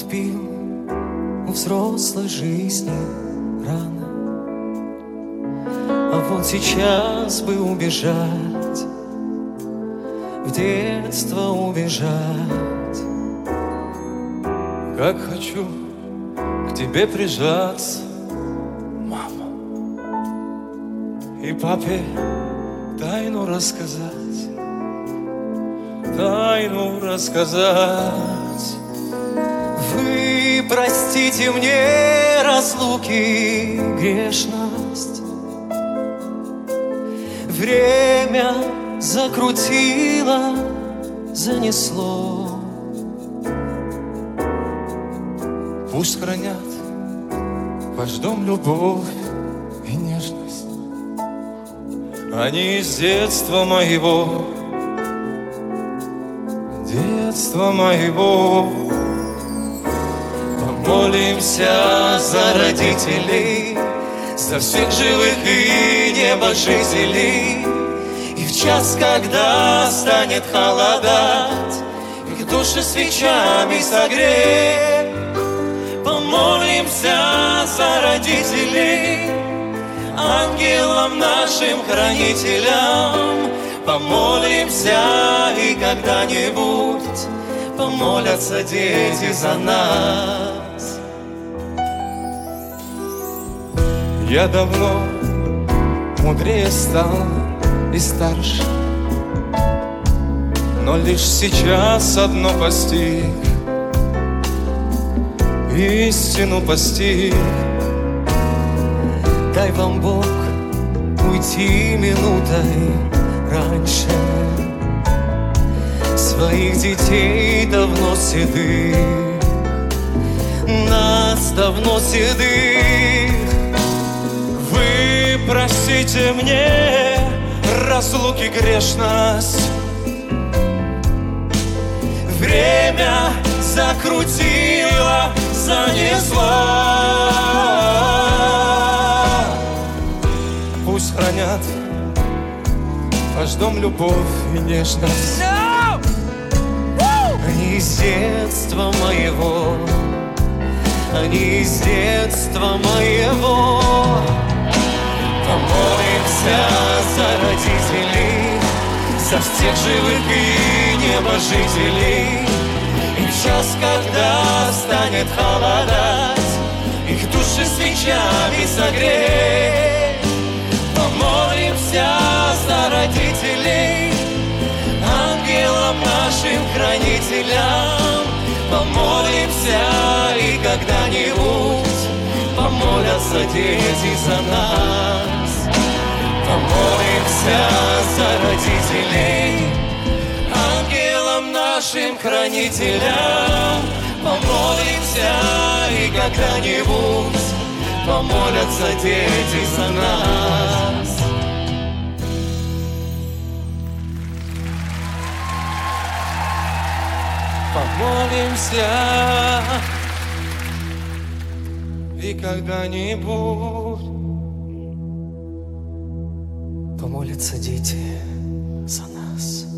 наступил у взрослой жизни рано. А вот сейчас бы убежать, в детство убежать. Как хочу к тебе прижаться, мама, и папе тайну рассказать, тайну рассказать. Вы простите мне разлуки, грешность. Время закрутило, занесло. Пусть хранят ваш дом любовь и нежность. Они из детства моего, детства моего. Помолимся за родителей, за всех живых и небожителей. И в час, когда станет холодать, их души свечами согреть. Помолимся за родителей, ангелам нашим хранителям. Помолимся, и когда-нибудь помолятся дети за нас. Я давно мудрее стал и старше, но лишь сейчас одно постиг, истину постиг. Дай вам Бог уйти минутой раньше. Своих детей давно седых, нас давно седых. Вы простите мне разлуки, грешность. Время закрутило, занесло. Пусть хранят ваш дом любовь и нежность. Они из детства моего, они из детства моего. Помолимся за родителей, за всех живых и небожителей. И в час, когда станет холодать, их души свечами согреть. Помолимся за родителей, ангелам нашим хранителям. Помолимся, и когда-нибудь помолятся дети за нас. Помолимся за родителей, ангелам нашим хранителям. Помолимся, и когда-нибудь помолятся дети за нас. Помолимся, и когда-нибудь помолятся дети за нас.